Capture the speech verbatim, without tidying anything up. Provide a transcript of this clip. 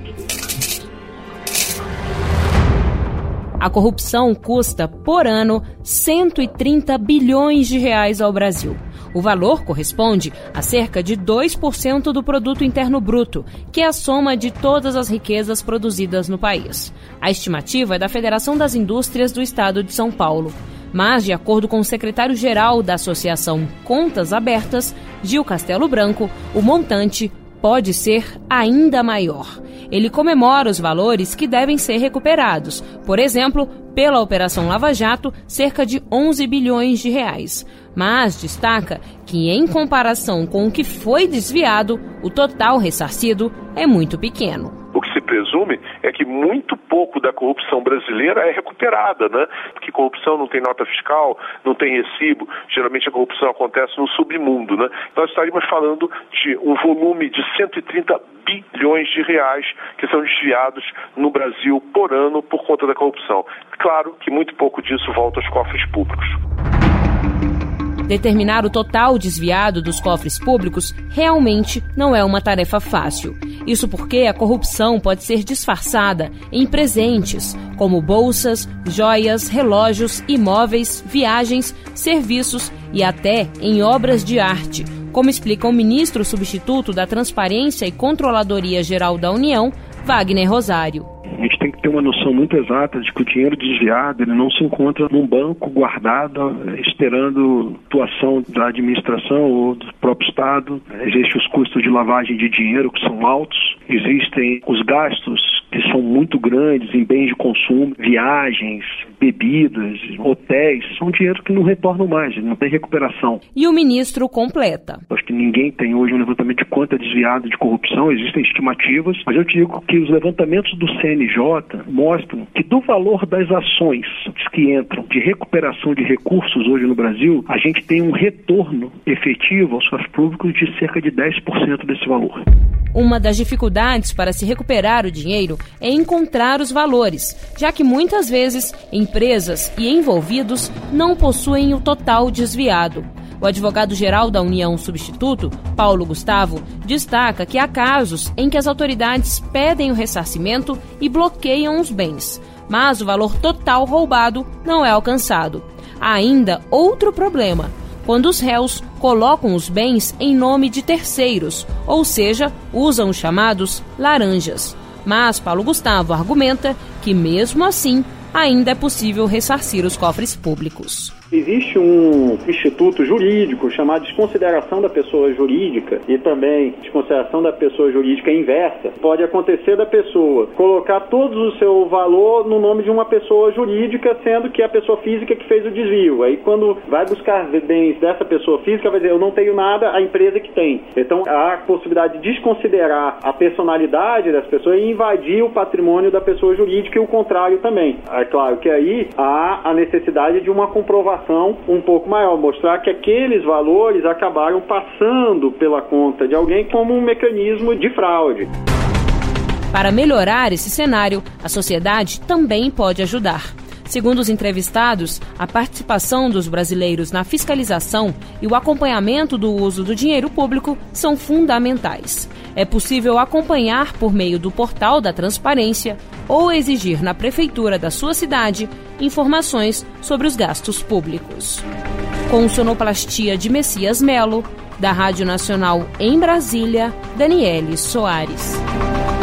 A corrupção custa, por ano, cento e trinta bilhões de reais ao Brasil. O valor corresponde a cerca de dois por cento do produto interno bruto, que é a soma de todas as riquezas produzidas no país. A estimativa é da Federação das Indústrias do Estado de São Paulo. Mas, de acordo com o secretário-geral da Associação Contas Abertas, Gil Castelo Branco, o montante pode ser ainda maior. Ele comemora os valores que devem ser recuperados. Por exemplo, pela Operação Lava Jato, cerca de onze bilhões de reais. Mas destaca que, em comparação com o que foi desviado, o total ressarcido é muito pequeno. O que se presume é que muito pouco da corrupção brasileira é recuperada, né? Porque corrupção não tem nota fiscal, não tem recibo, geralmente a corrupção acontece no submundo, né? Nós estaríamos falando de um volume de cento e trinta bilhões de reais que são desviados no Brasil por ano por conta da corrupção. Claro que muito pouco disso volta aos cofres públicos. Determinar o total desviado dos cofres públicos realmente não é uma tarefa fácil. Isso porque a corrupção pode ser disfarçada em presentes, como bolsas, joias, relógios, imóveis, viagens, serviços e até em obras de arte, como explica o ministro substituto da Transparência e Controladoria Geral da União, Wagner Rosário. A gente tem que ter uma noção muito exata de que o dinheiro desviado ele não se encontra num banco guardado esperando atuação da administração ou do próprio Estado. Existem os custos de lavagem de dinheiro que são altos, existem os gastos que são muito grandes em bens de consumo, viagens, bebidas, hotéis, são dinheiro que não retornam mais, não tem recuperação. E o ministro completa. Acho que ninguém tem hoje um levantamento de quanto é desviado de corrupção, existem estimativas, mas eu te digo que os levantamentos do C N J mostram que do valor das ações que entram de recuperação de recursos hoje no Brasil, a gente tem um retorno efetivo aos cofres públicos de cerca de dez por cento desse valor. Uma das dificuldades para se recuperar o dinheiro é encontrar os valores, já que muitas vezes empresas e envolvidos não possuem o total desviado. O advogado-geral da União Substituto, Paulo Gustavo, destaca que há casos em que as autoridades pedem o ressarcimento e bloqueiam os bens, mas o valor total roubado não é alcançado. Há ainda outro problema: quando os réus colocam os bens em nome de terceiros, ou seja, usam os chamados laranjas. Mas Paulo Gustavo argumenta que, mesmo assim, ainda é possível ressarcir os cofres públicos. Existe um instituto jurídico chamado desconsideração da pessoa jurídica e também desconsideração da pessoa jurídica inversa. Pode acontecer da pessoa colocar todo o seu valor no nome de uma pessoa jurídica, sendo que é a pessoa física que fez o desvio. Aí quando vai buscar bens dessa pessoa física, vai dizer, eu não tenho nada, a empresa que tem. Então há a possibilidade de desconsiderar a personalidade das pessoas e invadir o patrimônio da pessoa jurídica e o contrário também. É claro que aí há a necessidade de uma comprovação um pouco maior, mostrar que aqueles valores acabaram passando pela conta de alguém como um mecanismo de fraude. Para melhorar esse cenário, a sociedade também pode ajudar. Segundo os entrevistados, a participação dos brasileiros na fiscalização e o acompanhamento do uso do dinheiro público são fundamentais. É possível acompanhar por meio do portal da Transparência ou exigir na prefeitura da sua cidade informações sobre os gastos públicos. Com sonoplastia de Messias Melo, da Rádio Nacional em Brasília, Daniele Soares.